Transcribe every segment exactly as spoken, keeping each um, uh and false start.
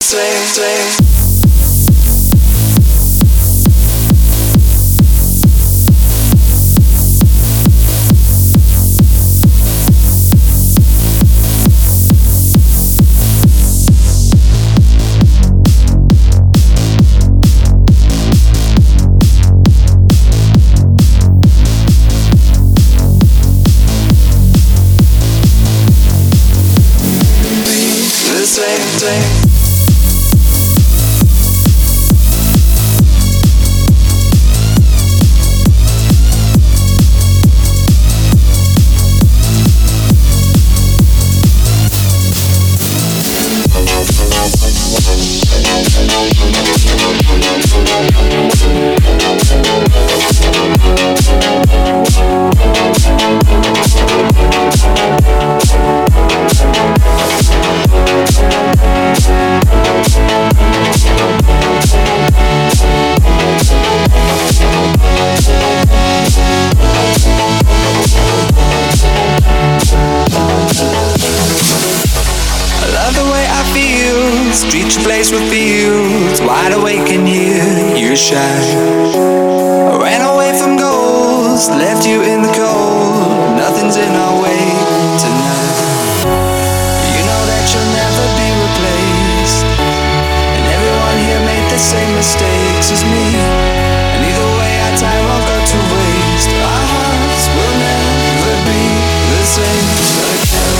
same, same. Same, same. Street your place with fields, wide awake and hear you shine. I ran away from goals, left you in the cold. Nothing's in our way tonight. You know that you'll never be replaced, and everyone here made the same mistakes as me. And either way, our time won't go to waste. Our hearts will never be the same again.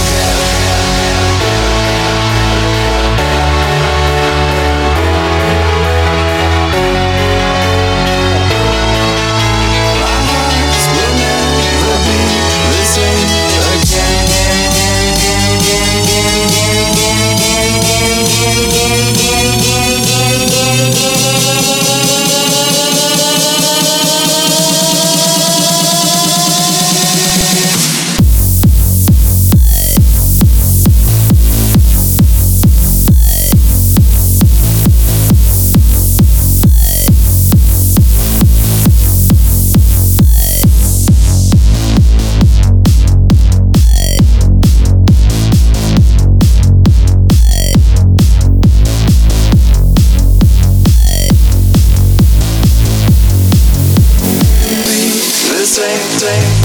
Same, same.